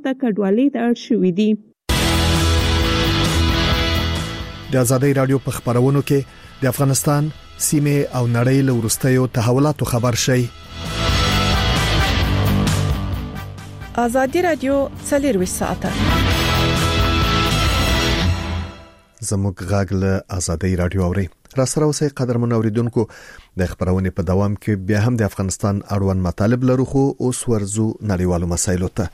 ته کډوالۍ ته اړ شوي دي. د ازادي رادیو په خبرونو کې د افغانستان سیمه او نړۍ له وروستیو تحولاتو خبر شي. ازادي رادیو 24 ساعته زموږ غږ له ازادي رادیو اوري. را سره اوسې قدرمن اوریدونکو د خبرونې په دوام کې بیا هم د افغانستان اړوند مطالب لرو خو اوس ورزو نړیوالو مسایلو ته.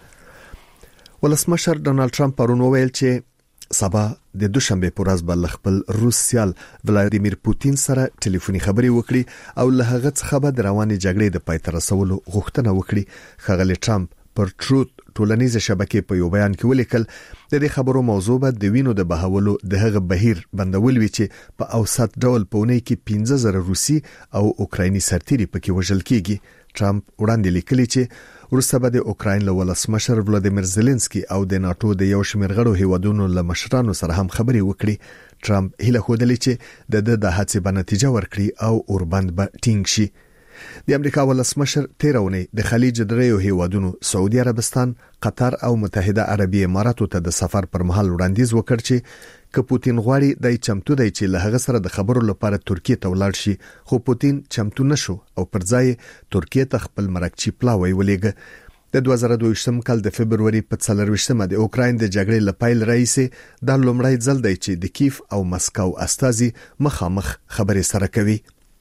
ولسمشر ډونالد ټرمپ پرون وویل چې سبا د دوشنبه پر ورځ بل خپل روس سیال ولادیمیر پوتین سره ټلیفوني خبرې وکړي او له هغه څخه به د روانې جګړې د پای ته رسولو غوښتنه وکړي. ښاغلی ټرمپ پر ټروت ټولنیزه شبکې په یو بیان کې ولیکل د دې خبرو موضوع به د وینو د بهولو د هغه بهیر بندول وی چې په اوسط ډول په اونۍ کې 15,000 روسي او اوکرایني سرتیري پکې وژل کیږي. ټرمپ وړاندې لیکلي چې وروسته به د اوکراین له ولسمشر ولادیمیر زيلنسکي او د ناتو د یو شمېر غړو هیوادونو له مشرانو سره هم خبرې وکړي. ټرمپ هیله خوده چې د هڅې به نتیجه ورکړي او اوربند به ټینګ شي. د امریکا ولسمشر تیرونه د خلیج دریو هیوادونو سعودي عربستان، قطر او متحده عربی اماراتو ته د سفر پر مهال وړاندیز وکړ چې پوتین غواړي د چمتو دی چې له هغه سره د خبرو لپاره ترکیه ته ولاړ شي، خو پوتین چمتو نشو او پر ځای ترکیه ته خپل مرکچی پلاوی ولېګه. د 2022 کال د فبرवरी په 24مه د اوکراین د جګړې لپاره رئیس د لومړی ځل دی چې د کیف او مسکو استازي مخامخ خبرې سره کوي.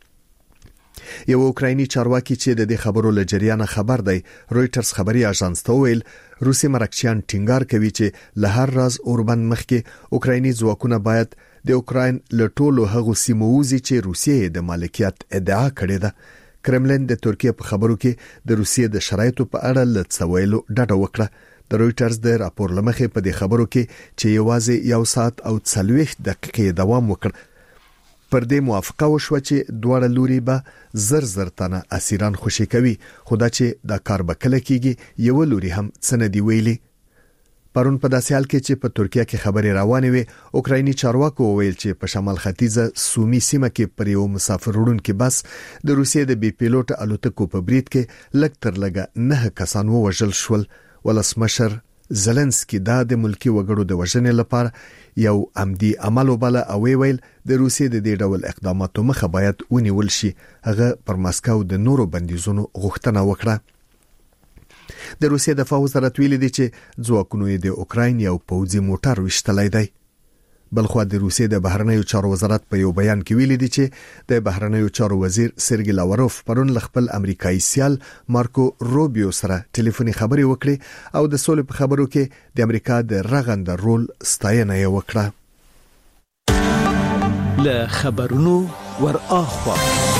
یو اوکرایني چارواکي چې د دې خبرو له جریان خبر دی رويټرز خبري اژانس ته ویل روسي مرکچیان ټینګار کوي چې له هر راز اوربند مخکې اوکرایني ځواکونه باید د اوکراین له ټولو هغو سیمو وځي چې روسیې د مالکیت ادعا کړې ده. کرملین د ترکیه په خبرو کې د روسیې د شرایطو په اړه لڅویلو ډاډه وکړه. د رويټرز د راپور لمخې په دې خبرو کې چې یوازې 1 ساعت او 40 دقیقې دوام وکړ پر دې موافقه وشو چې دواړه لوري به زر تنه اسیران خوشي کوي، خدا چې دا کار به کله کیږي یو لوري هم سندي ویلي. پرون په داسې حال کې چې په ترکیه کې خبرې روانې وي، اوکرایني چارواکو ویل چې په شمال ختیځه سومي سیمه کې پر یو مسافر وړونکي بس د روسیې د بي پیلوټ الوتکو په برید کې لږ تر لږه 9 کسان ووژل شول. ولسمشر زيلنسکي دا د ملکی وګړو د وژنې لپاره یو عمدي عمل وبله او ویل د روسیې د دې ډول اقداماتو مخه باید ونیول شي. هغه پر مسکو د نورو بندیزونو غوښتنه وکړه. د روسیې د دفاع وزارت ویلي دی چې ځواکونو د اوکراین یو پوځي موټر وشتلای دی. بلخو د روسیې د بهرنیو چارو وزارت په یو بیان کې ویلي دی چې د بهرنیو چارو وزیر سرګی لاوروف پرون خپل امریکایي سیال مارکو روبیو سره ټلیفوني خبرې وکړي او د سولې په خبرو کې د امریکا د رغند رول ستاینه یې وکړه. له خبرونو ور اخوا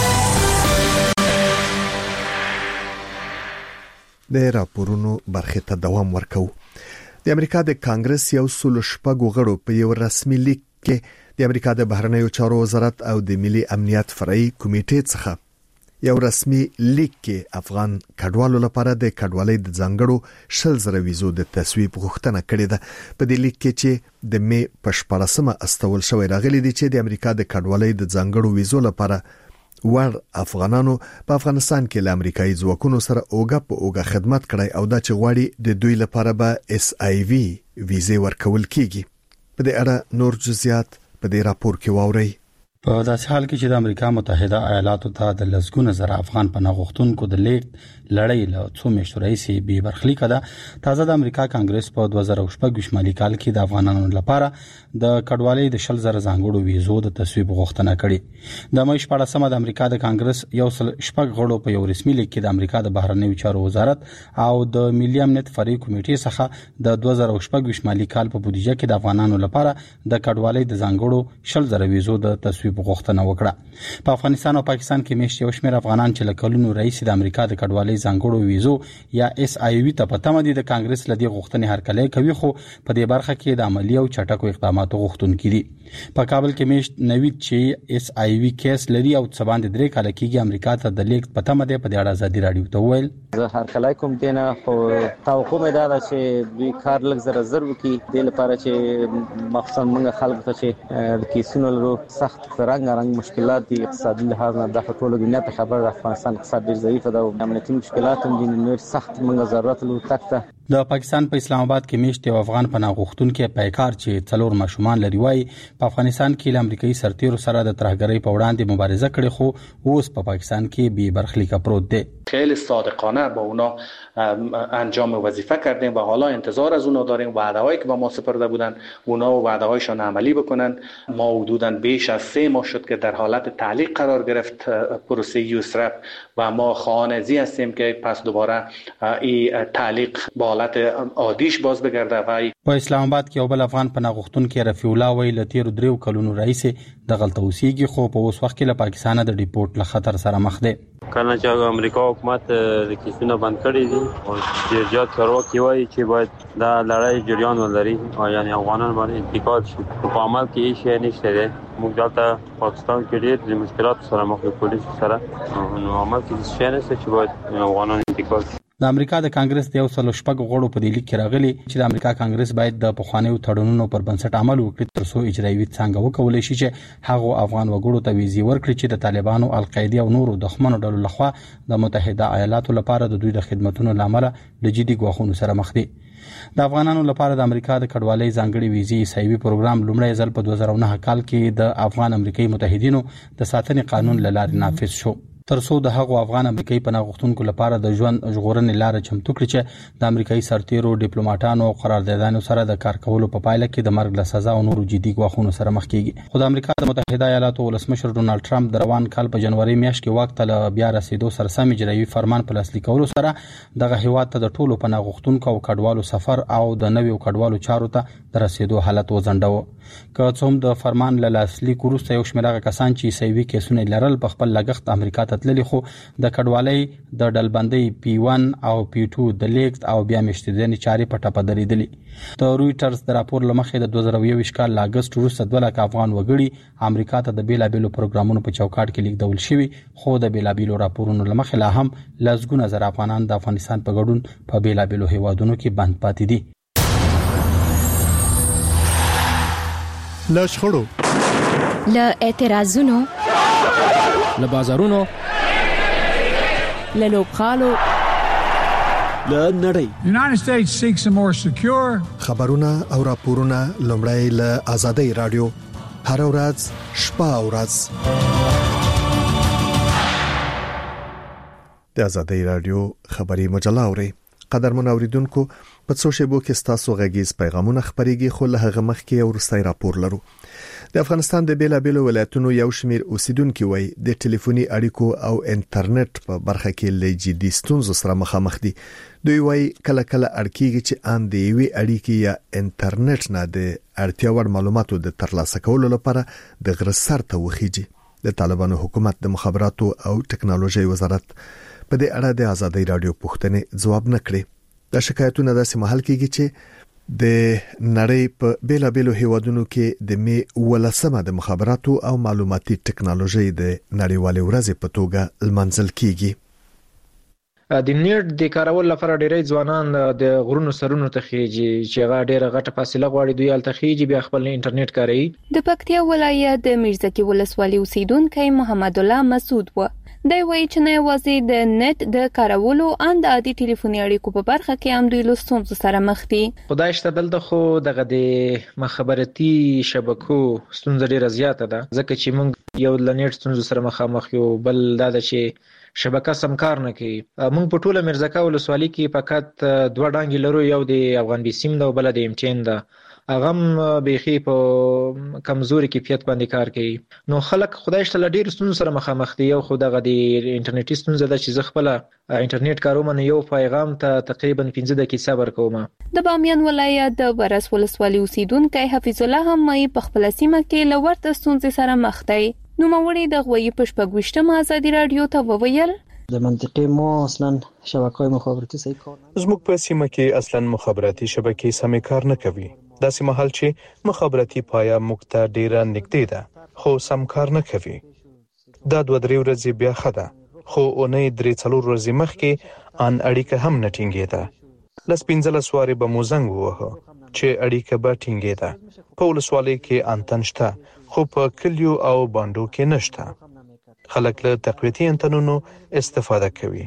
د راپورونو برخه ته دوام ورکو. د امریکا د کانګرس یو سل شپږ غړو په یو رسمي لیک کې د امریکا د بهرنیو چارو وزارت او د ملي امنیت فرعي کمیټې څخه یو رسمي لیک کې افغان کډوالو لپاره د کډوالۍ د ځانګړو 10,000 ویزو د تصویب غوښتنه کړې ده. په دې لیک کې چې د می په 14مه استول شوی راغلي دي چې د امریکا د کډوالۍ د ځانګړو ویزو لپاره ور افغانانو په افغانستان کې له امریکایي ځواکونو سره اوګه خدمت کړي او دا چې غواړي د دوی لپاره به SIV ویزه ورکول کیږي. په دې اړه نور جزئیات په دې راپور کې واوري. په داسې حال کې چې د امریکا متحده ایالاتو ته د لسګونه زره افغان پناه غوښتونکو د لیک لړۍ له څو میاشتو راهیسې بې برخلیکه ده. تازه د امریکا کانګرس په 2016 مالي کال کې د افغانانو لپاره د کډوالۍ د 10,000 ځانګړو ویزو د تصویب غوښتنه کړې. د مې 14مه د امریکا د کانګرس یو سل شپږ غړو په یو رسمي لیک کې د امریکا د بهرنیو چارو وزارت او د ملي امنیت فرعي کمیټې څخه د 2016 مالي کال په بودیجه کې د افغانانو لپاره د کډوالۍ د ځانګړو 10,000 ویزو د تصویب غوښتنه وکړه. په افغانستان او پاکستان کې میشت یو شمېر افغانان چې لکلونو رئیس د امریکا د کډوالۍ ځانګړو ویزو یا SIV ته په تمه دي د کانګرس لدی غوښتنې هرکلی کوي، خو په دې برخه کې د عملی او چټکو اقداماتو غوښتونکي دي. په کابل کې میشت نوید چې SIV کیس لري او څباند 3 کال کېږي امریکا ته د لیک په تمه ده. په دې اړه ازادي رادیو ته ویل زه هرکلی کوم دینه خو توقع مې دا چې دوی کار لږ زر وکي د لپاره چې مخصوصا موږ خلک ته چې کیسونو لرو سخت رنګ مشکلات دي اقتصادي لحاظ نه د ټولو دنیا ته خبر افغانستان اقتصاد ډیر ضعیف ده او امنیتي مشکلات هم دي نور سخت موږ ضرورت لرو تکته د پاکستان په اسلام آباد کې میشت یو افغان پناه غوښتونکي پیکار چې 4 ماشومان لري وای په افغانستان کې له امریکایي سرتیرو سره د ترهګرۍ په وړاندې مبارزه کړې خو اوس په پاکستان کې بی برخلیک پروت دی. خیلی صادقانه با اونا انجام وظیفه کردیم و حالا انتظار از اونا داریم وعده‌هایی که به ما سپرده بودن اونا و وعده‌هایشان عملی بکنن. ما حدوداً بیش از 3 ماه شد که در حالت تعلیق قرار گرفت پروسه یوسرپ و ما خواهان هستیم که پس دوباره این تعلیق به حالت عادیش باز بگرده. و په اسلام آباد کې یو بل افغان پناه غوښتونکي رفیع الله ویل تیر 3 کلونو رئیس د غلطه اوسېږي خو په اوس وخت کې له پاکستان د ډیپورت له خطر سره مخ دی. کله چې امریکا حکومت د کیسونه بند کړی دي او ډیر زیات چارواکي وایي چې باید دا لړۍ جریان ولري او یعنی افغانان باندې انتقال شي. په عمل کې هیڅ شی نشته دی. موږ دلته پاکستان کې ډیر د مشکلات سره مخ یو پولیس سره نو عمل کې هیڅ شی نشته چې باید افغانان انتقال شي. د امریکا د کانګرس د 116 غړو په دې لیک کې راغلي چې د امریکا کانګرس باید د پخوانیو تړونونو پر بنسټ عمل وکړي ترڅو اجرایي څنګه وکولای شي چې هغه افغان وګړو ته ویزې ورکړي چې د طالبانو القاعده او نورو دښمنو ډلو لخوا د متحده ایالاتو لپاره د دوی د خدماتو لامل د جدي ګواښونو سره مخ دي. د افغانانو لپاره د امریکا د کډوالۍ ځانګړي ویزې سایوي پروګرام لومړی ځل په 2009 کال کې د افغان امریکایي متحدینو د ساتنې قانون لارې نافذ شو ترڅو د هغو افغان امریکایي پناه غوښتونکو لپاره د ژوند ژغورنې لار چمتو کړي چې د امریکایي سرتیرو ډیپلوماټانو او قراردادانو سره د کار کولو په پایله کې د مرګ له سزا او نورو جدي ګواښونو سره مخ کیږي. خو د امریکا د متحده ایالاتو ولسمشر ډونالد ټرمپ د روان کال په جنوري میاشت کې واک ته بیا رسیدو سره سم اجرایي فرمان په لاسلیک کولو سره دغه هیواد ته د ټولو پناه غوښتونکو او کډوالو سفر او د نویو کډوالو چارو ته د رسیدو حالت وځنډاوه. که څوم د فرمان له لاسلیک وروسته یو شمېر کسان چې سیوي کیسونه لرل په خپل لګښت امریکا ته تللي خو د کډوالۍ د ډلبندۍ P1 او P2 د لیکت او بیا مشتدنې چاري په ټاپه درېدلې. د رويټرز د راپور لمخې د 2021 کال لاګست وروسته 2 لک افغان وګړي امریکا ته د بیلابېلو پروګرامونو په چوکاټ کې لیکدول شوي خو د بیلابېلو راپورونو لمخې لا هم لږ زر افغانان د افغانستان په ګډون په بیلابېلو هیوادونو کې بند پاتې دي. له شخړو له اعتراضونو له بازارونو له لوبغالو له نړۍ United States seeks a more secure خبرونه او راپورونه لومړی له آزادۍ رادیو هر ورځ شپه او ورځ د آزادۍ رادیو خبري مجله اوري. قدرمن اوریدونکو په څو شیبو کې تاسو غږیز پیغامونه خبريږي خو له هغه مخکې یو ورستۍ راپور لرو. د افغانستان د بیلابېلو ولایتونو یو شمیر اوسیدونکو وای د ټلیفوني اړیکو او انټرنیټ په برخه کې له جدي ستونزو سره مخامخ دي. دوی وای کله کله اړکیږي چې ان دی وی اړیکې یا انټرنیټ نه د اړتیا وړ معلوماتو د ترلاسه کولو لپاره د غره سر ته وخیږي. د طالبانو حکومت د مخابراتو او ټکنالوژي وزارت په دې اړه د آزادۍ رادیو پوښتنې ځواب نکړي. د شکایتونو داسې محل کېږي چې د نړۍ په بیلابېلو هیوادونو کې د می ولسمه د مخابراتو او معلوماتي ټکنالوژي د نړیوالې ورځې په توګه لمانځل کېږي. د نیټ د کارول لپاره ډېری ځوانان د غرونو سرونو ته خېږي چې هغه ډېره غټه فاصله غواړي دوی الته خېږي بیا خپل انټرنیټ کاروي. د پکتیا ولایت د میرزکي ولسوالۍ اوسیدونکو محمد الله مسعود و دا وایي چې نه یوازې د نت د کارولو ان د عادي ټلیفوني اړیکو په برخه کې هم دوی له ستونزو سره مخ دي. خدای شته دلته خو دغه د مخابراتي شبکو ستونزه ډېره زیاته ده ځکه چې موږ یو د نت ستونزو سره مخامخ یو بل دا چې شبکه سمکار نه کوي. موږ په ټوله میرزکه ولسوالۍ کې فقط 2 ډانګي لرو یو د افغان بي سیم ده او بل د MTN ده. هغه بيخي په کمزوري کیفیت باندې کار کوي. نو خلک خدای شته ډېر ستونزو سره مخامخ دي. یو خو دغه د انټرنیټي ستونزه ده چې زه خپل انټرنیټ کاروم نه یو پیغام ته تقریبا 15 دقیقې صبر کوم. د بامیان ولایت د ورس ولسوالۍ اوسیدونکو حفیظ الله هم په خپل سیمه کې لورته ستونزې سره مخ دی. نو موري د غوي پښپګوشته آزادۍ رادیو ته وویل د منطقې مو اصلا شبکې مخابراتي صحیح کار نه زموږ په سیمه کې اصلا مخابراتي شبکې سمې کار نه کوي. داسې محل چې مخابراتي پایا موږ ته ډیره نږدې ده خو سم کار نه کوي. دا 2-3 ورځې بیا خده خو اونۍ 3-4 ورځې مخکې ان اړیکه هم نه ټینګېده. لس 15 سوارې به مو زنګ ووهه چې اړیکه به ټینګېده. په ولسوالۍ کې انتن شته خو په کلیو او باندو کې نشته. خلک له تقویتي انتنونو استفاده کوي.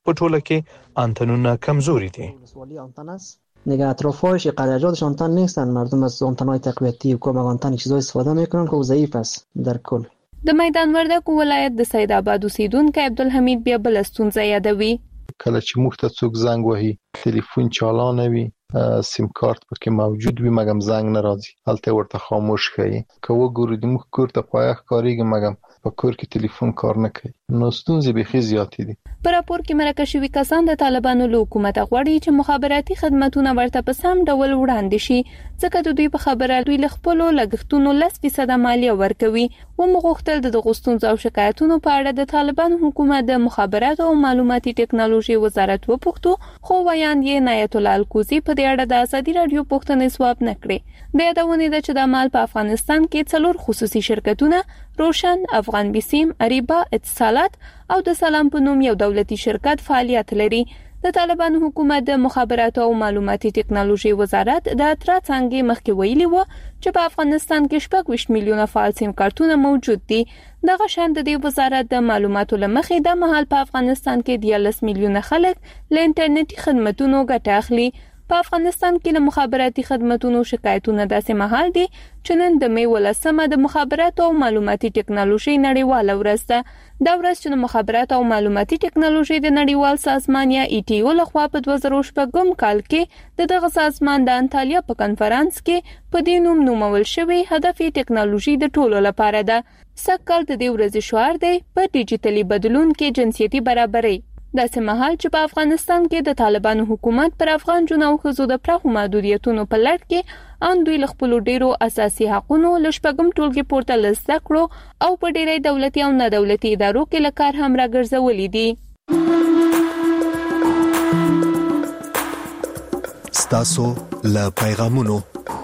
په ټوله کې آنتنونه کمزوري دي. دیگه اطرافش قریجاتش آنتن نیستن، مردم از آنتن‌های تقویتی و کمک آنتن چیزای استفاده میکنن که ضعیف است در کل. د میدان وردګو ولایت د سید آباد اوسیدونکو عبدالحمید بیا بل ستونزه یادوي. کله چې موږ ته څوک زنګ وهي ټلیفون چالان وي، سیم کارت پکې موجود وي مګم زنګ نه راځي، هلته ورته خاموش ښیي. که وګورو د موږ کور ته پایه ښکارېږي مګم په کور کې ټلیفون کار نه کوي، نو ستونزې بیخي زیاتې دي. په راپور کې مرکه شوي کسان د طالبانو له حکومت غواړي چې مخابراتي خدماتونه ورته په سم ډول وړاندې شي، ځکه د دوی په خبره دوی له خپلو لګښتونو 10% مالیه ورکوي. ومغوښتل د دغو ستونزو او شکایتونو په اړه د طالبانو حکومت د مخابراتو او معلوماتي ټکنالوژي وزارت وپوښتو، خو ویاند یې نایت الله الکوزي په دې اړه د ازادي رادیو پوښتنې ځواب نه کړې. د یادونې ده چې د مال په افغانستان کې 4 خصوصي شرکتونه روشن، افغان بیسیم، اریبا، اتصالات او د سلام په نوم یو دولتي شرکت فعالیت لري. د طالبانو حکومت د مخابراتو او معلوماتي ټکنالوژي وزارت د اترا څنګه مخکې ویلي و چې په افغانستان کې 26 میلیونه فعال سیم کارتونه موجود دي. دغه شان د دې وزارت د معلوماتو لمخې د مهال په افغانستان کې 13 میلیونه خلک له انټرنیټي خدماتونو ګټه اخلي. په افغانستان کې له مخابراتي خدماتونو شکایتونه داسې مهال دي چې نن د می 18 د مخابراتو او معلوماتي ټکنالوژي نړیواله ورځ ده. دا ورځ چې د مخابراتو او معلوماتي ټکنالوژي د نړیوال سازمان یا ETO لخوا په 2016 کال کې دغه سازمان د انټالیا په کنفرانس کې په دې نوم نومول شوی هدف ټکنالوژي د ټولو لپاره ده. سکهال د دې ورځې شعار دی په ډیجیټلي بدلون کې جنسیتي برابرۍ. داسې مهال چې په افغانستان کې د طالبانو حکومت پر افغان جنو او ښځو د پراخو محدودیتونو په لړ کې ان دوی له خپلو ډیرو اساسي حقونو له شپږم ټولګي پورته له زده کړو او په ډیری دولتي او نه دولتي ادارو کې له کار هم راګرځولي دي. ستاسو له پیغامونو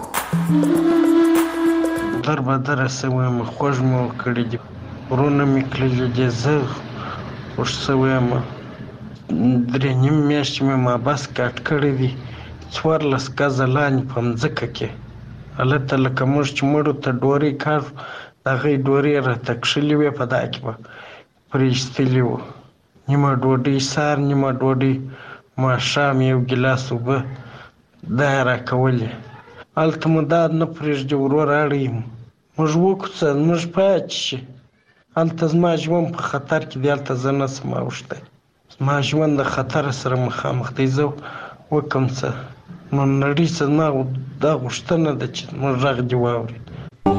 در بدر سویم خوش مو کړی دي، ورونه می کړی دي، زه خوش سویم 3.5 میاشتې مې مابس کټ کړی دي، 14 ګزه لاندې په مځکه کې هلته لکه موږ چې مړو ته ډورۍ کاږو د هغې ډورۍ راته کښلې وې، په دا کې به پرې ایستلي وو. نیمه ډوډۍ سهار، نیمه ډوډۍ ماښام، یو ګیلاس اوبه دا یې راکولې. هلته مو دا نه پرېږدي ورور اړوي موږ وکوڅه، موږ پاتې شي. هلته زما ژوند په خطر کې دی، هلته زه نه شم اوښتی، زما ژوند د خطر سره مخامخ دی. زه وکم څه؟ نو نړۍ څه زما دا غوښتنه ده چې موږ غږ دې واوري.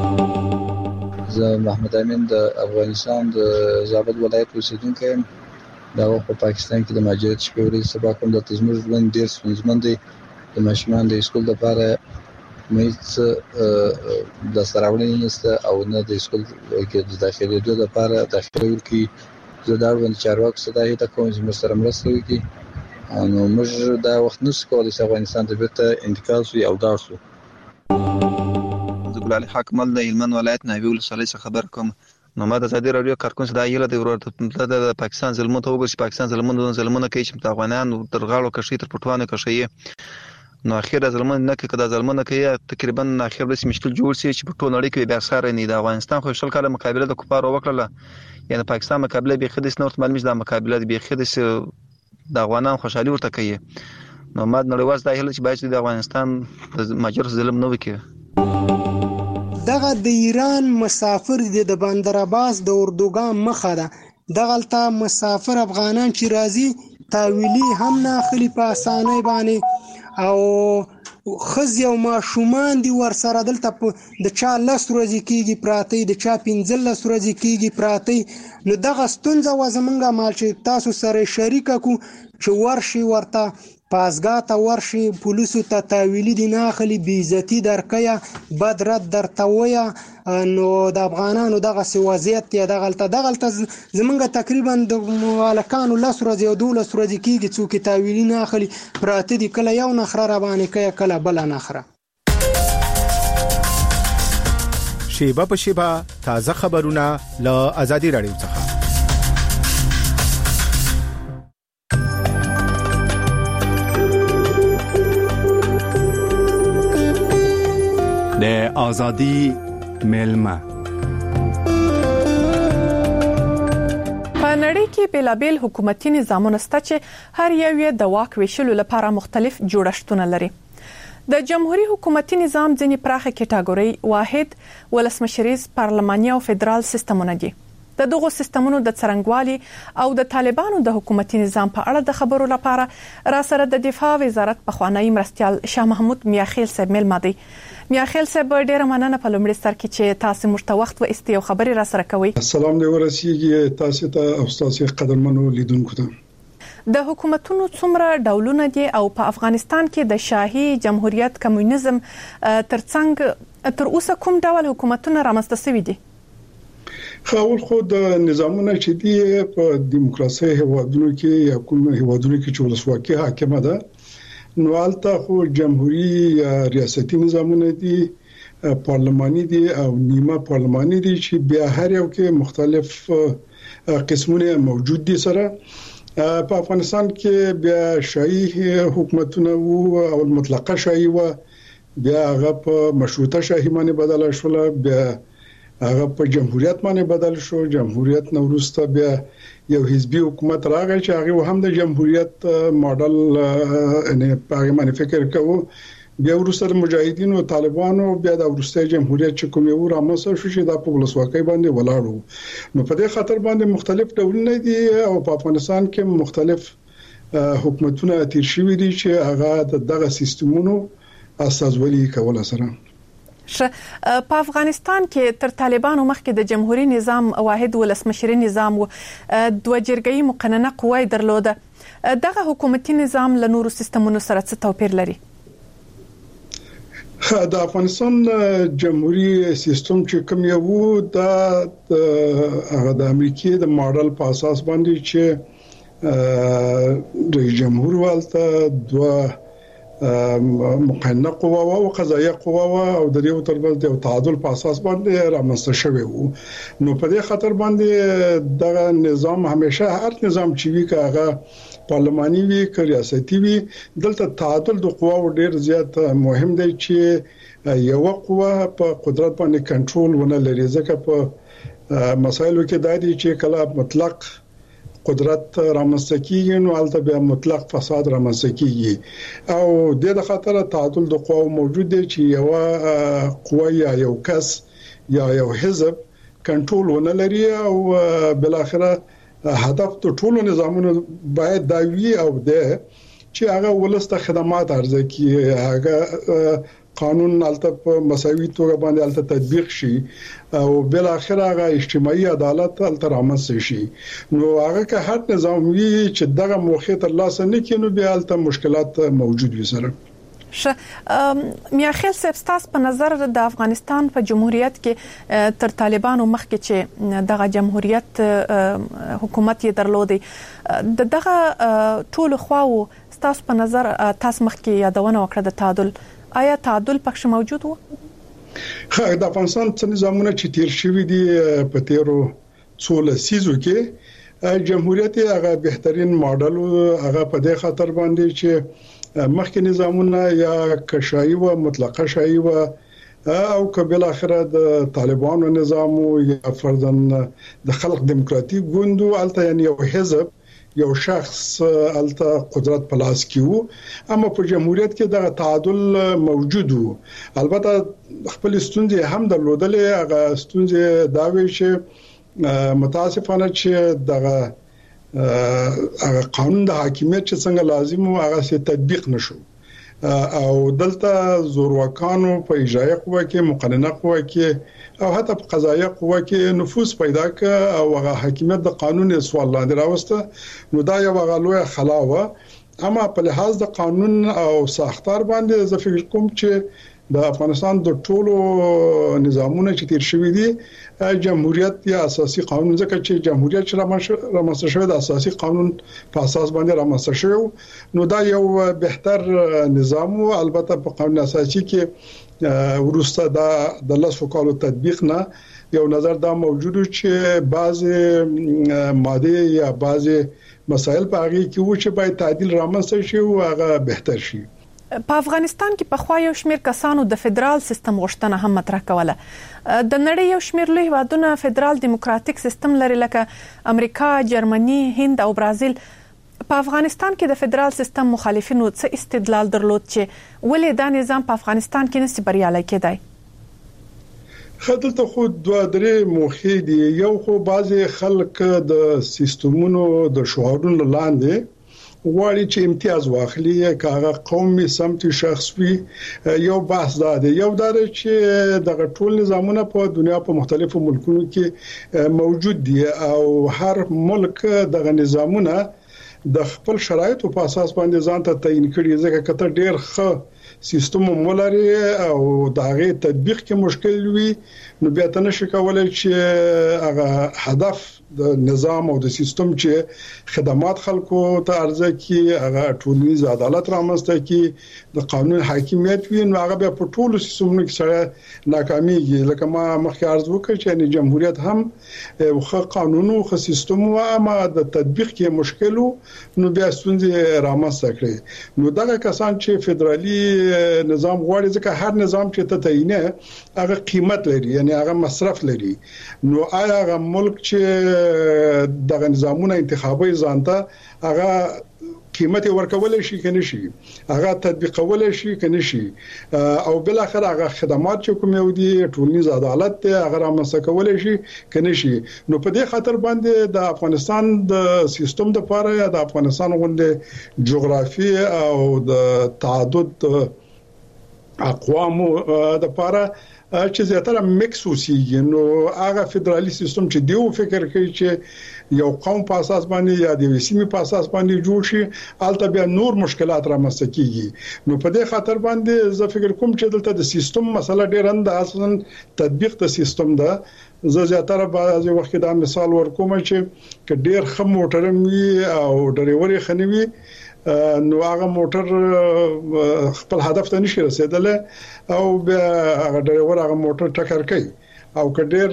زه محمد امین د افغانستان د زابل ولایت اوسیدونکی یم. دا وخت په پاکستان کې د مهاجرت شپې ورځې سبا کوم. دلته زموږ ژوند ډېر ستونزمن دی. د ماشومان د اسکول لپاره مې لاسته راوړنې نشته او نه د اسکول کې د داخلېدو لپاره داخله ورکوي. زه دا اړوند چارواکو څخه دا هیله کوم چې موږ سره مرسته وکړي. نو موږ دا وخت نشو کولی چې افغانستان ته بیرته انتقال شو او لاړ شو. زه ګل علي حاکمل د هلمند ولایت ناوې ولسوالۍ څخه خبر کوم. نو ما د ازادي رادیو کارکون څخه دا هیله دی ورور د پاکستان ظلمونو ته وګورئ چې پاکستان ظلمونه کوي چې افغانان تر غاړو کشي تر پټوانو کشي. نو اخر د ظلمونو نه کوي، کدا ظلمونه کوي تقریبا اخر د مشکل جوړ شي چې په ټول نړۍ کې بیا سره نه د افغانستان خو شل کاله مقابله د کفارو وکړه، یعنی پاکستان مقابله به خدای نورت معلومه ده مقابله به خدای د افغانان خوشحالي ورته کوي. نو ما نړیواز د هیله چې باید د افغانستان د ماجر ظلم نه وکړي. دغه د ایران مسافر د بندر عباس د اردوګان مخه ده. دغلته مسافر افغانان چې راځي تاویلی هم نه اخلي په اسانۍ باندې، او خزي او ماشومان دي ورسره دلته د چا 10 ورځې کېږي پراته، د چا 15 ورځې کېږي پراته. نو دغه ستونزه و زمونږه مال چې تاسو سره شریکه کو چې ورشي ورته پاسګاه ته ورشي، پولیسو ته تاویلی دي نه اخلي، بې عزتي درکوي، بد رد درته وایه. نو د افغانانو دغسې وضعیت دی. دغلته زمونږ تقریبا د هلکانو 10 ورځې او 12 ورځې کېږي څوک یې تاویلي نه اخلي، پراته دي، کله یو نخره راباندې کوي کله بله نخره. شیبه په شیبه تازه خبرونه له ازادي رادیو څخه. د ازادي ملما په په نړۍ کې بیلابل حکومتي نظامونه شته چې هر یو یې د واک ویشلو لپاره مختلف جوړښتونه لري. د جمهوریت حکومتي نظام ځینې پراخه کټګوري واحد ولسمشریز پارلماني او فدرال سیستمونه دي. د دغو سیستمونو د څرنګوالي او د طالبانو د حکومتي نظام په اړه د خبرو لپاره را سره د دفاع وزارت پخوانی مرستيال شاه محمود میاخیل صاحب ملما دی. میاخیل صاحب ډیره مننه په لومړي سر کې چې تاسو مرته وخت و استیو خبري را سره کوي. السلام دې ورسیږي تاسو ته او تاسو قدرمنو لیدونکو ته. د حکومتونو څومره ډولونه دي او په افغانستان کې د شاهي جمهوریت کمونیزم ترڅنګ تر اوسه کوم ډول حکومتونه رامنځته شوي دي؟ خاول خود نظامونه چې دی په دیموکراسي هیوادونو کې یا کوم هیوادونو کې چې ولسواکي حاکمه ده نو البته خو جمهوریت یا ریاستي نظامونه دي پارلماني دي او نیمه پارلماني دي چې بیا هر یو کې مختلف قسمونه موجود دي. سره په افغانستان کې بیا شاهي حکومتونه او مطلقه شاهي و بیا هغه په مشروطه شاهي باندې بدل شول بیا هغه په جمهوریت باندې بدل شو. جمهوریت نو وروسته بیا یو حزبي حکومت راغی چې هغه هم د جمهوریت ماډل نه په باندې فکر کوو. بیا وروسته مجاهدین او طالبانو بیا د وروسته جمهوریت چې کوم یو رامنځته شو چې د پولیسواکۍ باندې ولاړو. نو په دې خاطر باندې مختلف ډولونه دي او په افغانستان کې مختلف حکومتونه تیر شوي دي چې هغه دغه سیستمونو اساسولي کول سره. په افغانستان کې تر طالبانو مخکې د جمهوریت نظام واحد ولسمشری نظام او دوه جرګې مقننه قوی درلوده. دغه حکومتي نظام له نورو سیستمونو سره څه توپیر لري؟ د افغانستان جمهوریت سیستم چې کوم یو د امریکای د ماډل په اساس باندې چې د جمهور والته دوه مقننه قوه او قضایه قوه او د یو ترمنځ د تعادل په اساس باندې رامنځته شوی وو. نو په دې خاطر باندې دغه نظام همیشه هر نظام چې وی کاغه پارلماني وی که ریاستي وی دلته تعادل د قوو ډیر زیات مهم دی چې یو قوه په قدرت باندې کنټرول ونه لري. ځکه په مسایلو کې د دې چې کله مطلق قدرت رامنځته کیږي نو البته بیا مطلق فساد رامنځته کیږي او د خاطر تعادل د قوو موجود دی چې یو قوه یا یو کس یا یو حزب کنټرول ونه لري او بل اخره هدف د ټولو نظامونو باید دا وي او د چې هغه ولسته خدمات عرضه کوي هغه قانون البته په مساوي توګه باندې البته تطبیق شي او بل اخر هغه اجتماعي عدالت البته رامنځته شي. نو هغه که هر نظام وی چې دغه موخه تر لاسه نه کینو بیا البته مشکلات موجود وي. سره میاخیل صاحب تاسو په نظر د افغانستان په جمهوریت کې تر طالبانو مخکې چې دغه جمهوریت حکومت یې درلودي دغه ټول خواو تاسو په نظر تاسو مخکې یادونه وکړه د تعادل آیا تعادل پکښ موجود وو؟ د افغانستان څخه نظامونه چې تیر شوی دي په تیرو 16 لسیزو کې جمهوریت هغه بهترین ماډل هغه په دې خاطر باندې چې مخکې نظامونه یا کشایي و مطلقه شایي و او قبل اخره د طالبانو نظام یا فرضاً د خلق دموکراتیک ګوند الته یعنی یو حزب یو شخص الته قدرت په لاس کې وو اما په جمهوریت کې د تعادل موجود وو. البته خپل ستونزې هم درلودلې هغه ستونزې دا وی چې متاسفانه چې دغه قانون د حاکمیت چې څنګه لازم وو هغه سي تطبیق نشو او دلته زورواکانو په اجرایه قوه کې مقننه قوه کې او حتی په قضایه قوه کې نفوذ پیدا ک او هغه حاکمیت د قانون سوال لاندې راوسته. نو دا یو غلوه خلاوه اما په لحاظ د قانون او ساختار باندې زه فکر کوم چې د افغانستان د ټولو نظامونو چې تیر شوی دي جمهوریت یا اساسي قانون ځکه چې جمهوریت رامنځته شوی د اساسي قانون په اساس باندې رامنځته شوی نو دا یو بهتر نظام او البته په قانون اساسي کې ورسته د لاسو کالو تطبیق نه یو نظر دا موجود چې بعض ماده یا بعض مسائل په هغه کې و چې باید تعدیل رامنځته شي او هغه بهتر شي. په افغانستان کې په خوا یو شمېر کسانو د فدرال سیستم غوښتنه هم مطرح کوله. د نړۍ یو شمېر لوی هیوادونه فدرال دیموکراتیک سیستم لري لکه امریکا، جرمني، هند او برازیل. په افغانستان کې د فدرال سیستم مخالفینو څه استدلال درلود چې ولې دا نظام په افغانستان کې نشي بریالي کېدای؟ خدلته خو دوه درې موخې دي. یو خو بعضي خلک د سیستمونو د شعارونو لاندې غواړي چې امتیاز واخلي، کاغه قومي سمتي شخصي. یو بحث دا دی. یو دا چې د ټول نظامونه په دنیا په مختلفو ملکونو کې موجود دي او هر ملک د نظامونه د خپل شرایطو په اساس باندې ځان ته تعین کړي. ځکه کته ډېر ښه سیستم مولري او دغه تطبیق کې مشکل وي، نو بیا ته نشي کولای چې هغه هدف د نظام او د سیستم چې خدمات خلکو ته ارزه کی، هغه ټولنیز عدالت رامنځته کی، د قانون حاکمیت وي، نو هغه بیا په ټولو سیستمونو کې سره ناکاميږي. لکه ما مخکې عرض وکړ چې یعنی جمهوریت هم خو قانون او خو سیستم او اما د تطبیق کې مشکل، نو بیا ستونزې رامنځته کړي. نو دغه کسان چې فدرالي نظام غواړي، ځکه هر نظام چې ته تعینه هغه قیمت لري، یعنی هغه مصرف لري. نو آیا هغه ملک چې دغه نظامونه انتخابي ځانته هغه قیمت ورکول شي کنه شي، هغه تطبیقول شي کنه شي، او بل اخر هغه خدمات چې کوم یو دي ټولنیز عدالت ته هغه رامنځته کول شي کنه شي. نو په دې خاطر باندې د افغانستان د سیستم د لپاره یا د افغانستان غونډه جغرافي او د تعدد اقوامو د لپاره چې زیاتره میکس وسیږي، نو هغه فدرالي سیستم چې دیو فکر کوي چې یو قوم په اساس باندې یا د وسیمې په اساس باندې جوړ شي، البته بیا نور مشکلات رامنځته کیږي. نو په دې خاطر باندې زه فکر کوم چې دلته د سیستم مسله ډېر اند اصلا تطبیق د سیستم ده. زه زیاتره بعضی وخت دا مثال ورکوم چې ډېر ښه موټر وي او ډرایور خنوي، نو هغه موټر خپل هدف ته نشي رسیدلی او هغه ډرایور هغه موټر ټکر کوي، او کډیر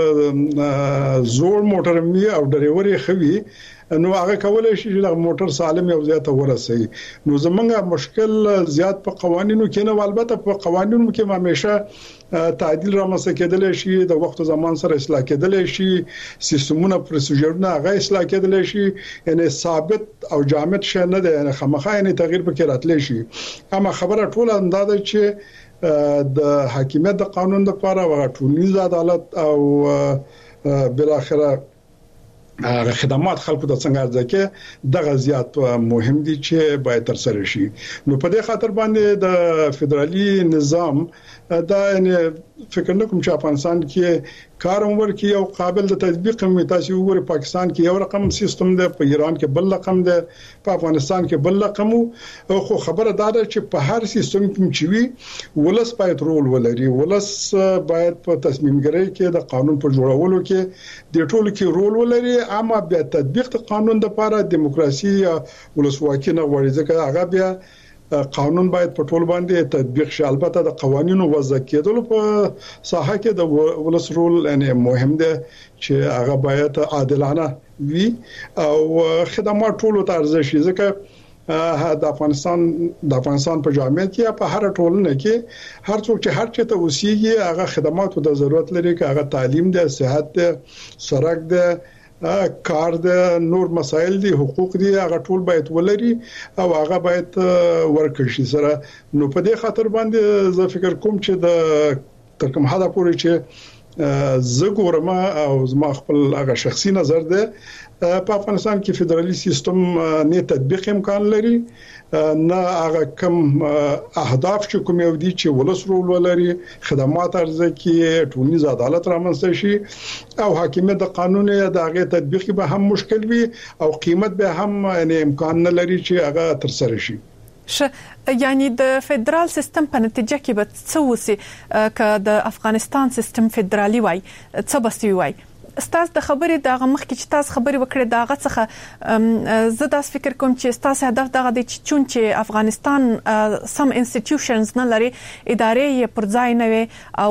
زوړ موټر می او ډرایور یې خوي، نو هغه کولای شي چې موټر سالم یو ځای ته ورسي. نو زمونږه مشکل زیات په قوانینو کې نه، البته په قوانینو کې همیشه تعدیل رامنځته کېدل شي، د وخت زمان سره اصلاح کېدل شي، سیستمونه پروسیجرونه هغه اصلاح کېدل شي، یعنی ثابت او جامد شي نه ده، یعنی خامخا یعنی تغییر پکې راتلی شي. اما خبره ټوله اندازه چې د حاکمیت د قانون لپاره او ټولنیز عدالت او بل اخره هغه خدمات خلکو ته څنګه ځکه دغه زیات مهم دي چې باید تر سره شي. نو په دې خاطر باندې د فدرالي نظام دا یعنی فکر نکوم چې افغانستان کې کار عمر کې یو قابل د تطبیق هم تاسو وګورئ. پاکستان کې یو رقم سیستم دی، په ایران کې بل رقم دی، په افغانستان کې بل رقم. خو خبره دا ده چې په هر سیستم کې چې وي ولس باید رول ولري، ولس باید په تصمیم ګیری کې د قانون په جوړولو کې د ټولو کې رول ولري. اما بیا تطبیق د قانون لپاره دیموکراسي ولسواکي نه غواړي، ځکه هغه بیا قانون باید په ټول باندې تطبیق شي. البته د قوانینو وضع کېدل په ساحه کې د ولس رول یعنی مهم دی چې هغه باید عادلانه وي او خدمات ټول ته ارزښت شي. ځکه د افغانستان په جامعه کې په هر ټولنه کې هر څوک چې هر چا ته وسیږي هغه خدماتو ته ضرورت لري، که هغه تعلیم دی، صحت دی، سړک دی، کار د نور مسایل دي، حقوق دي، هغه ټول باید ولري او هغه باید ورکړي شي سره. نو په دې خاطر باندې زه فکر کوم چې د تر کوم حدا پورې چې زه ګورم او زما خپل هغه شخصي نظر ده، په افغانستان کې فدرالي سیستم نه تطبیق امکان لري، نه هغه کوم اهداف چې کوم یو دي چې ولس رول ولري، خدمات ارزه کې ټولنیز عدالت رامنځته شي او حاکمیت د قانون یا د هغه تطبیق به هم مشکل وي او قیمت به هم یعنی امکان نه لري چې هغه تر سره شي. یعنی د فدرال سیستم په نتیجه کې به څه وسی که د افغانستان سیستم فدرالي وای څه بسوي وای؟ ستاسو د خبرې د غمخ کې چې تاسو خبرې وکړې دا غڅخه زه تاسو فکر کوم چې تاسو هدف دغه د چون چې افغانستان سم انسټیټیوشنز نه لري ادارې یې پر ځای نه وي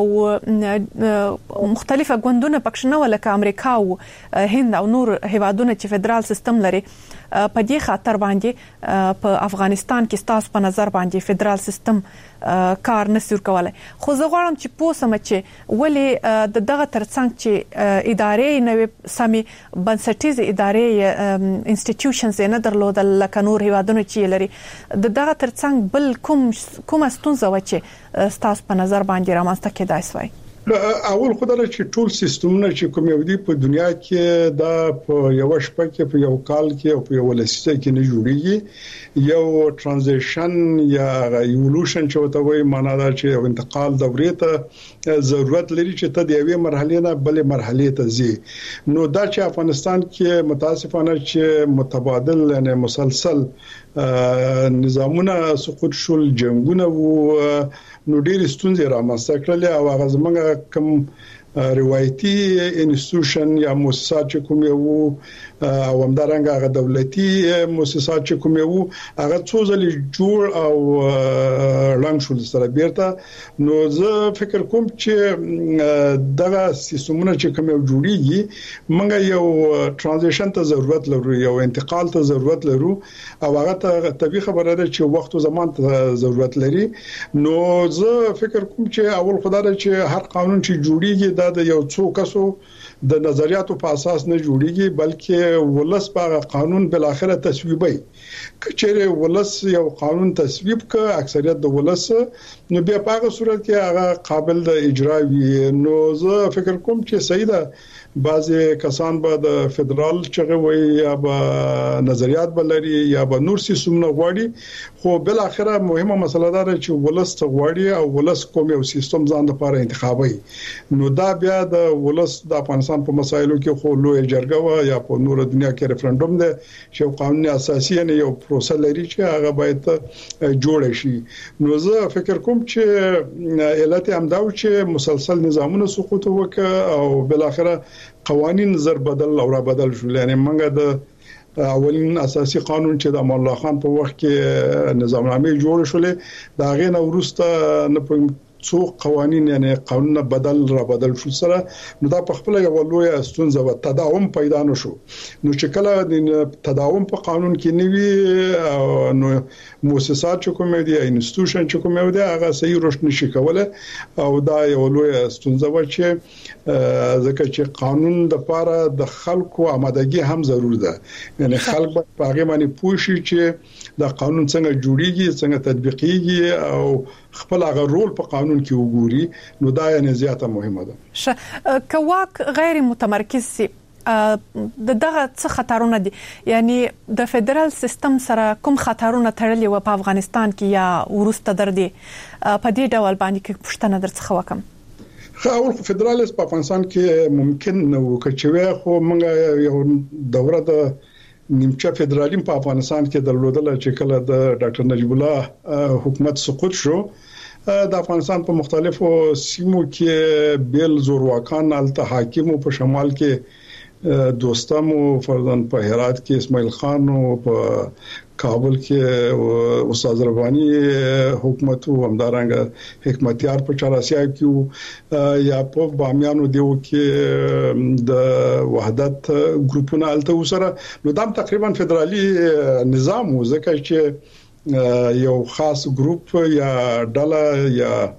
او مختلفه ګوندونه پکښ نه ولکه امریکا او هند او نور هیوادونه چې فدرال سیستم لري په دې خاطر باندې په افغانستان کې تاسو په نظر باندې فدرال سیستم کار نسور کولای خو زه غواړم چې پوسم چې ولې دغه ترڅنګ چې ادارې نوې سمي بنسټیزه ادارې انسټیټیوشنز نه درلودل لکه نور هیوادونه چې لري دغه ترڅنګ بل کوم ستونزه و چې تاسو په نظر باندې رامنځته کېدای شوی اول خدای چې ټول سیستمونه چې کوم یو دی په دنیا کې دا په یو شپه کې په یو کال کې او په یو لسیزه کې نه جوړیږي یو ترانزیشن یا ایولوشن چې وته وایي معنا دا چې یو انتقال دورې ته ضرورت لري چې ته د یوې مرحله نه بلې مرحله ته ځي نو دا چې افغانستان کې متاسفانه چې متبادل یعنی مسلسل نظامونه سقوط شول جنگونه وو نو ډېر ستونزې رامنځته کړلې او هغه زمونږ کوم روایتي انسټیټیوشن یا مؤسسات چې کوم یو او همدارنګه هغه دولتي مؤسسات چې کوم یو هغه څو ځلې جوړ او رنګ شول سره بیرته نو زه فکر کوم چې دغه سیستمونه چې کوم یو جوړیږي موږ یو ترانزیشن ته ضرورت لرو یو انتقال ته ضرورت لرو او هغه ته طبيعي خبره ده چې وخت او زمان ته ضرورت لري نو زه فکر کوم چې اول خدای چې هر قانون چې جوړیږي دا د یو څو کسو د نظریاتو په اساس نه جوړیږي بلکې ولس په قانون بل اخره تصویبي کچېره ولس یو قانون تصویب ک اکثریت د ولس نو بیا په هغه صورت کې هغه قابل د اجرا وي نو زه فکر کوم چې صحیح ده بعضی کسان به د فدرال چغه وي یا به نظریات بلري یا به نور سیستمونه غواړي خو بل اخره مهمه مسله ده چې ولس ته غواړي او ولس کوم یو سیستم ځان لپاره انتخابي نو دا بیا د ولس د افغانستان په مسایلو کې خو لوی جرګه وا یا په نور دنیا کې ریفرندوم ده چې قانون اساسي نه یو پروسه لري چې هغه باید جوړ شي نو زه فکر کوم چې علت هم دا و چې مسلسل نظامونه سقوط وکړ او بل اخره قوانين زر بدل او را بدل شول یعنی منګه د اولین اساسي قانون چې د امان الله خان په وخت کې نظامنامه جوړ شولې دا غي نو ورسته نه څو قوانين یعنی قانون بدل را بدل شو سره نو دا په خپل یو لوی ستونزه و تداوم پیدا نشو نو چې کله د تداوم په قانون کې نیوي نو مؤسسات چې کوم دي انسټیټیوشن چې کوم دي هغه صحیح روش نشي کوله او دا یو لوی ستونزه و چې ځکه چې قانون د لپاره د خلکو آمادګي هم ضرور ده یعنی خلک په هغه باندې پوه شي چې دا قانون څنګه جوړیږي څنګه تطبیقیږي او خپل هغه رول په قانون کې وګوري نو دا یې زیاته مهمه ده کواک غیر متمرکز سي دغه څه خطرونه دي یعنی د فدرال سیستم سره کوم خطرونه تړلي و په افغانستان کې یا ورسته در دي په دې ډول باندې کې پښتنه درڅخه وکم اول فدرالیست په افغانستان کې ممکن نو کچوي خو موږ یو دوره د نیمچه فدرالیم په افغانستان کې درلودل چې کله د ډاکټر نجیب الله حکومت سقوط شو د افغانستان په مختلفو سیمو کې بیل زورواکان الته حاکم په شمال کې دوستمو فرضاً په هرات کې اسماعیل خان او په کابل کې استاد ربانی حکومت او همدارنګ حکمتیار په چاراسیا کې یا په بامیانو دیو کې د وحدت ګروپونه الته وسره نو دا تقریبا فدرالي نظام وزکه چې یو خاص ګروپ یا ډله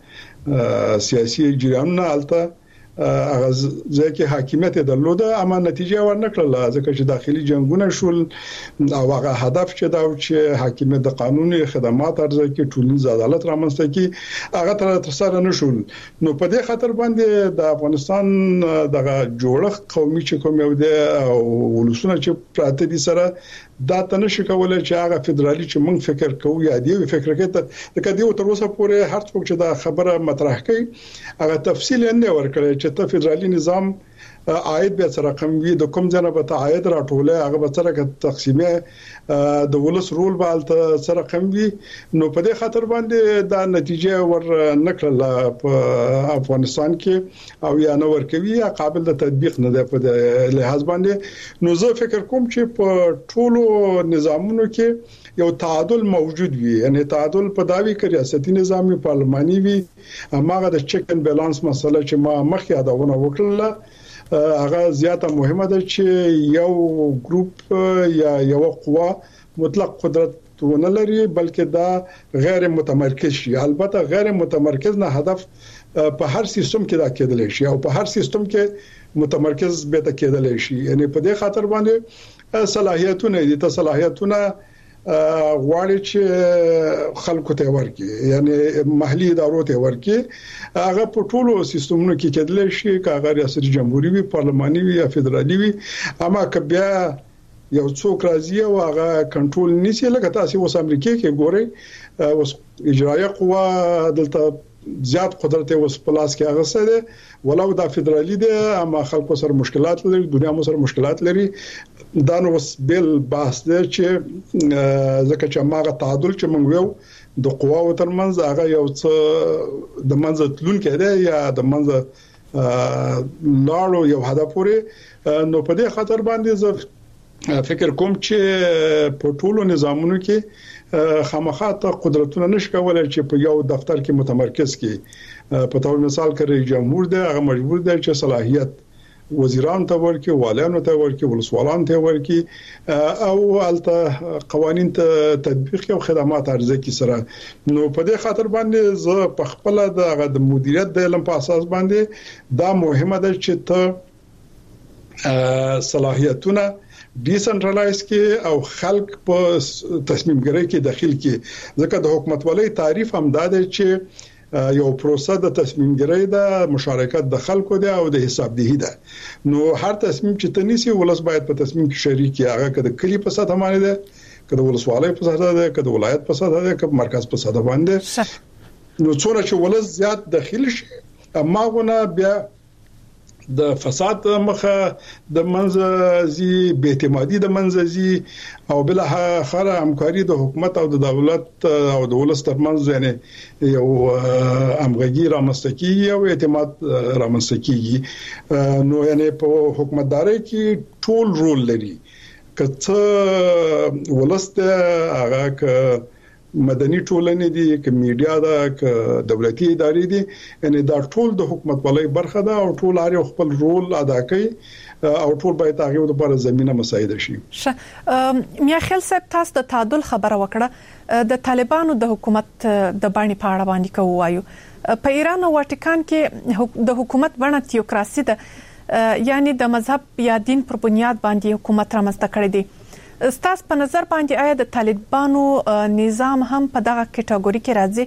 یا سیاسي جریان الته هغه ځکه حاکمیت درلوده اما نتیجه ورنکړه ځکه چې داخلي جنگونه شول او هغه هدف چې دا چې حاکمیت د قانوني خدمات ارزه کې ټولنیز عدالت رامنځته کی هغه تر سره نشول نو په دې خاطر باندې د افغانستان دغه جوړښت قومي چې کوم یو دی او ولسونه چې پراته دي سره دا تنه کولای چې هغه فدرالي چې موږ فکر کوو یا دی فکر کوي د کدیو تر اوسه پورې هر څوک چې دا خبره مطرح کوي هغه تفصیل نه ورکړي چې ته فدرالي نظام عاید به سره رقم وي د کوم ځنه به عاید راټوله هغه به سره تقسیمه د ولس رول به سره رقم وي نو په دې خاطر باندې دا نتیجه ور نکړل په افغانستان کې او یا نو ورکوي یا قابل د تطبیق نه ده په لحاظ باندې نو زه فکر کوم چې په ټولو نظامونو کې یو تعادل موجود وي یعنی تعادل په داوی کې ریاستي نظام پارلماني وي هغه د چیک اند بیلانس مسله چې ما مخکې یادونه وکړه هغه زیاته مهمه ده چې یو ګروپ یا یو قوه مطلق قدرت ونه لري بلکې دا غیر متمرکز شي البته غیر متمرکز نه هدف په هر سیستم کې دا کېدل شي او په هر سیستم کې متمرکز به تا کېدل شي یعنی په دې خاطر باندې صلاحیتونه دي ته صلاحیتونه غواړي چې خلکو ته ورکي یعنی محلي ادارو ته ورکي هغه په ټولو سیستمونو کې کېدل شي کاغه ریاست جمهوریت وي پارلماني وي یا فدرالي وي اما کبیا یو څوک راځي او هغه کنټرول نشي لکه تاسو اوس امریکا کې ګورئ اوس اجرایه قوه دلته زیات قدرت اوس پلاس کې هغه څه ده ولو دا فدرالي ده اما خلکو سره مشکلات لري دنیا مو سره مشکلات لري دا نو اوس بل بحث ده چې ځکه چې هغه تعادل چې موږ یو د قواو ترمنځ هغه یو څه د منځ تلون کې ده یا د منځ لاړو یو هدف پورې نو په دې خاطر باندې زه فکر کوم چې په ټولو نظامونو کې خامخات قدرتونه نشي کولای چې په یو دفتر کې متمرکز کی په تور مثال کې جمهور دی هغه مجبور دی چې صلاحیت وزیران ته ورکي والیانو ته ورکي ولسوالان ته ورکي او الته قوانين ته تطبیق او خدمات عرضه کی سره نو په دې خاطر باندې زه په خپل د مدیریت د علم په اساس باندې دا مهمه ده چې ته صلاحیتونه ډیسنټرلایز کې او خلک په تصمیم ګیری کې داخل کې ځکه د حکومت ولې تعریف هم دا دی چې یو پروسه د تصمیم ګیری د مشارکت د خلکو دی او د حسابدهی ده نو هر تصمیم چې تنيسي ولس باید په تصمیم کې شریک وي هغه کده کلی په ساده باندې ده کده ولسوالۍ په ساده ده کده ولایت په ساده ده کده مرکز په ساده باندې نو څوره چې ولس زیات داخل شي اما غونه بیا د فساد مخه د منځي به اعتمادي د منځي او بل اخر همکاري د حکومت او د دولت او د ولس ترمنځ یعنی یو همغږي رامنځته او اعتماد رامنځته نو یعنی په حکومتداري کې ټول رول لري کته ولست هغه مدني ټولنې دي ک میډیا ده ک دولتي ادارې دي یعنی دا ټول د حکومت ولې برخه ده او ټول هر خپل رول ادا کوي او ټول باید هغه د لپاره زمينه مساعده شي میا خیل صاحب تاسو د تعادل خبره وکړه د طالبانو د حکومت د باندې پاړه باندې کوایو په ایران او واتیکان کې د حکومت بڼه تیوکراسي ده یعنی د مذهب یا دین پر بنیاد باندې حکومت رامنځته کړی دی ستاسو په نظر باندې آیا د طالبانو نظام هم په دغه کټګوري کې راځي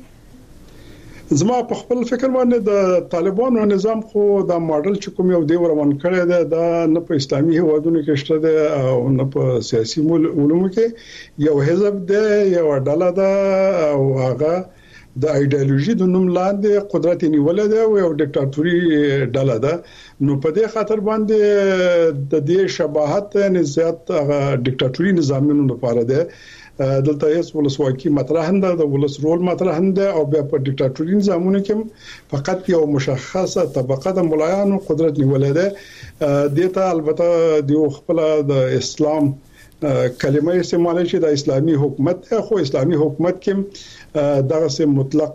زما په خپل فکر باندې د طالبانو نظام خو د ماډل چې کوم یو دی ورمن کړی دی دا نه په اسلامي هیوادونو کې شته دی او نه په سیاسي علومو کې یو حزب دی یو ډله ده او هغه د ایدئولوژي د نوم لاندې قدرت نیول دی او یو ډیکټاتوري ډله ده نو په دې خاطر باندې د دې شباهت نزيات ډیکټاتوري نظامونو لپاره ده دلته هیڅ ولسواکي مطرح نه ده د ولس رول مطرح نه ده او بیا په ډیکټاتوري نظامونو کې فقط یو مشخصه طبقه د ملایانو قدرت نیول ده دته البته د خپل د اسلام کلمه استعمال شي د اسلامي حکومت خو اسلامي حکومت کې دغه سه مطلق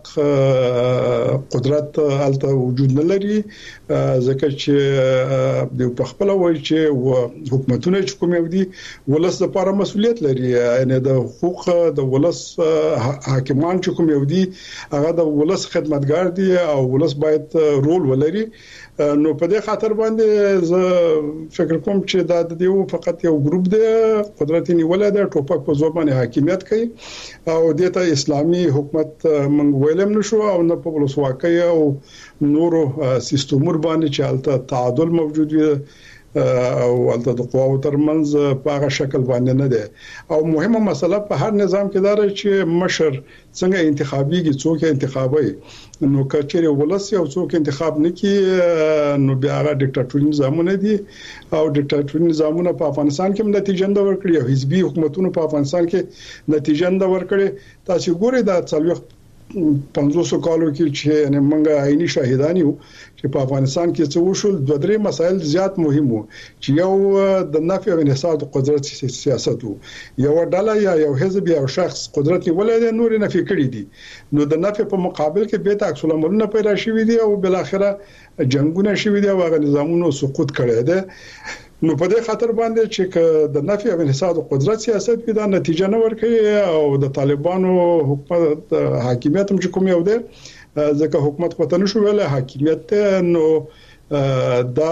قدرت الته وجود نه لري ځکه چې د خپل وایي چې حکومتونه چې کوم یو دي ولس لپاره مسؤلیت لري یعنی د حقوق د ولس حاکمان چې کوم یو دي هغه د ولس خدمتګار دي او ولس باید رول ولري نو په دې خاطر باندې زه فکر کوم چې دا د یو فقط یو ګروپ دی قدرت نیول دی ټوپک په ځواب باندې حاکمیت کوي او دته اسلامي حکومت منګ ویلم نشو او نه په ولسواکۍ او نورو سیستمور باندې چې الته تعادل موجود وي او ولته د قواو ترمنځ په هغه شکل باندې نه ده. او مهمه مسله په هر نظام کې دا چې مشر څنګه انتخابيږي، څوک انتخابي، نو کچېره ولسی او څوک انتخاب نکي نو بیا هغه ډیکټاتوري نظامونه دي او ډیکټاتوري نظامونه په افغانستان کې نتیجه نه ورکړي او حزبي حکومتونو په افغانستان کې نتیجه نه ورکړي. تاسو ګورئ دا 500 کالو کې چې موږ عیني شاهدان یو چې په افغانستان کې څه وشول. دوه درې مسایل زیات مهم وو چې یو د نفي او انحصار قدرت سیاست وو، یو ډله یا یو حزب یا شخص قدرت ولې نور نفي کړی دي، نو د نفي په مقابل کې به عکس العملونه پیدا شوي دي او بل اخره جنگونه شوي دي او هغه نظامونو سقوط کړی دی. نو په دې خاطر باندې چې د نفي او انحصار قدرت سیاست کې دا نتیجه نه ورکړي او د طالبانو حکومت حاکمیت هم کوم یو دی ځکه حکومت پته نشو ویل حاکمیت نو دا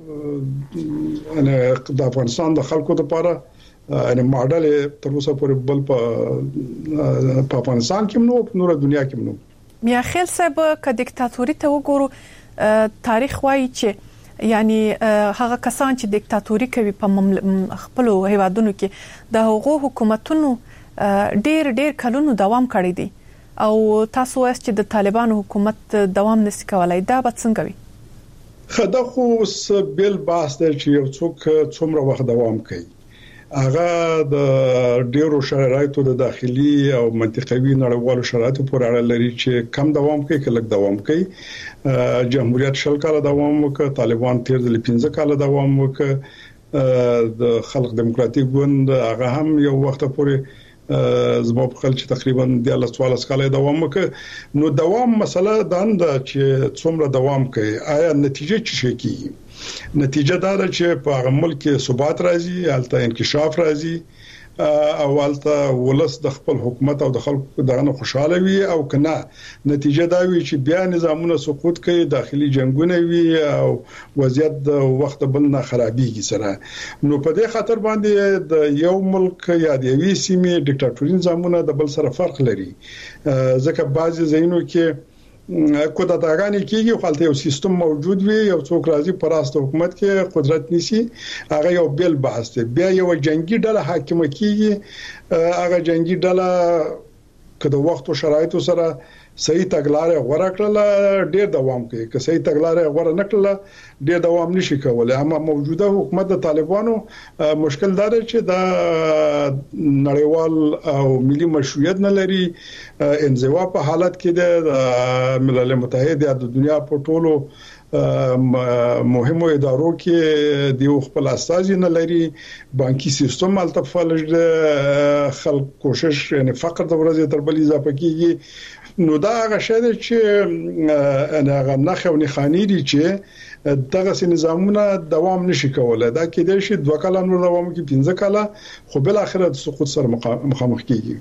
د افغانستان د خلکو لپاره ان ماډل تر اوسه پورې بل په افغانستان کې نو په نور دنیا کې نو میا خیل صاحب ک دیکتاتوري ته وګورو تاریخ وایي چې یعنی هغه کسان چې دیکتاتوري کوي په خپل هیوادونو کې د هغو حکومتونو ډېر کلونو دوام کړی دی او تاسو وایي چې د طالبانو حکومت دوام نشي کولای، دا به څنګه وي؟ خدا خو بل بحث دی چې یو څوک څومره وخت دوام کوي. هغه د ډیرو شرایطو د داخلي او منطقوي نړیوالو شرایطو پورې اړه لري چې کم دوام کوي کله دوام کوي. جمهوریت 10 کال دوام وکړ، طالبان 15 کال دوام وکړ، د خلق دیموکراتیک ګوند هغه هم یو وخت پورې زما په خل چې تقریبا د 14 کال دوام وکړ. نو دوام مسله دا نه چې څومره دوام کوي، آیا نتیجه څه کیږي؟ نتیجه دا ده چې په هغه ملک کې ثبات راځي، حالت انکشاف راځي او حالت ولس د خپل حکومت او د خلکو دغه خوشاله وي او کنه نتیجه دا وي چې بیا نظامونه سقوط کوي، داخلي جنگونه وي او وضعیت د وخت بل نه خرابيږي سره. نو په دې خاطر باندې د یو ملک یا د یوې سیمې ډیکټاتوري نظامونه د بل سره فرق لري ځکه بعضي ځایونو کې قدرتګانی کیږي خو حالت یو سیستم موجود وي، یو څوک راځي پر راست حکومت کې قدرت نيسي، هغه یو بل بحث دی. بیا یو جنگي ډله حاکم کیږي، هغه جنگي ډله کله وخت او شرایطو سره صحیح تګلارې غوړه کړل ډېر دوام کوي، که صحیح تګلارې غوړه نکړل ډېر دوام نشي کولای. اما موجوده حکومت د طالبانو مشکل دا دی چې دا نړیوال او ملي مشروعیت نه لري، انزوا په حالت کې د ملل متحد یا د دنیا په ټولو مهمو ادارو کې د خپل اساسي نه لري، بانکي سیستم التفالج خلک کوشش یعنی فقر د ورځې تر بل اضافه کیږي. نو دا هغه شی چې هغه نخو نه خاني دي چې دغه نظامونه دوام نشي کولای. دا کې د شي 2 کال نور دوام کې 15 کال خو بل اخر د سقوط سره مخامخ کیږي.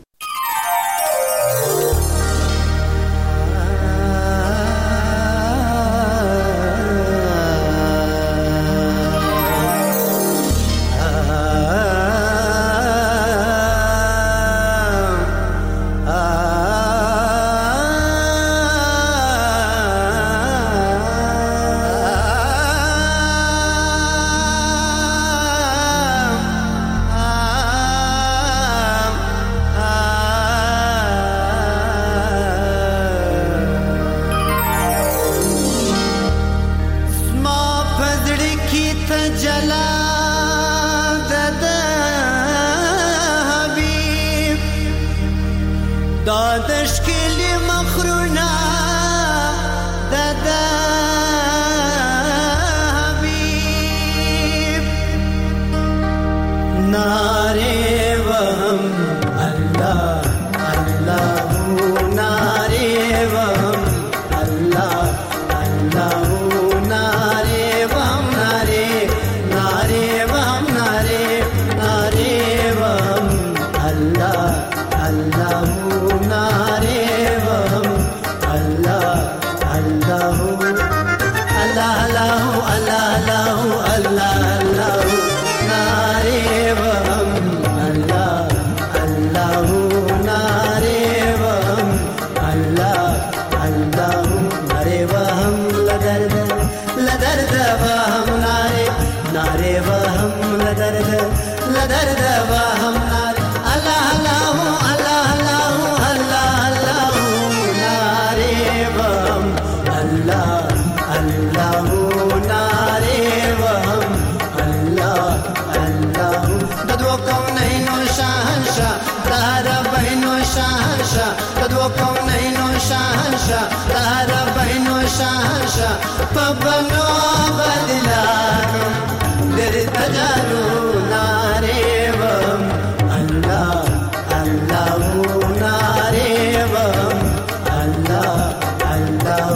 شهنشاه په بنو بدلارم درته جارو نارې وم الله الله نارې وم الله الله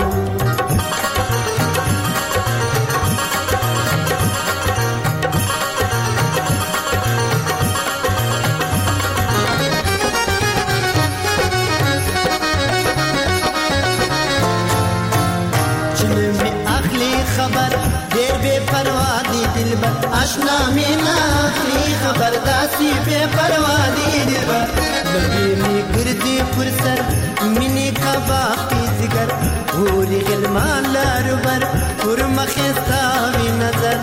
آشنا مینا اخری خبر داسی بے پروادی دلبر لبی می گردی پر سر منی کباب کی زگر پوری غلمان لاربر پر مخستا وی نظر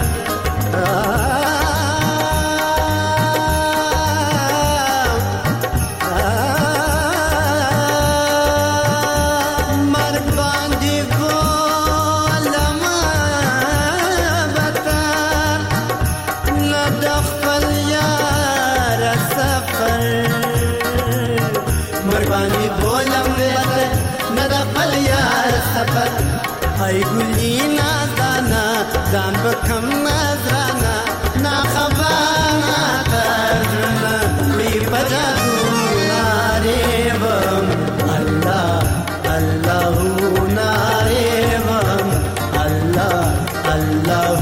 ای گلی نازانا زان بکم نازرانا نا خبانا ترنا وی بجادو نارے وم اللہ اللہ نارے وم اللہ اللہ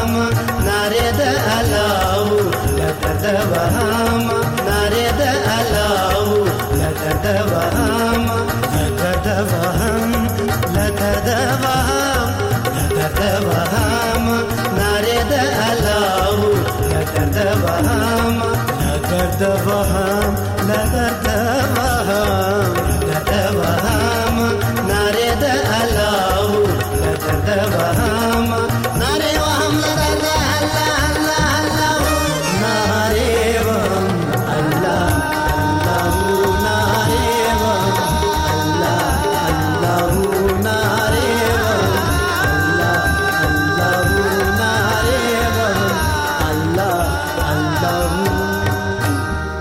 وهم نارې د الله بهار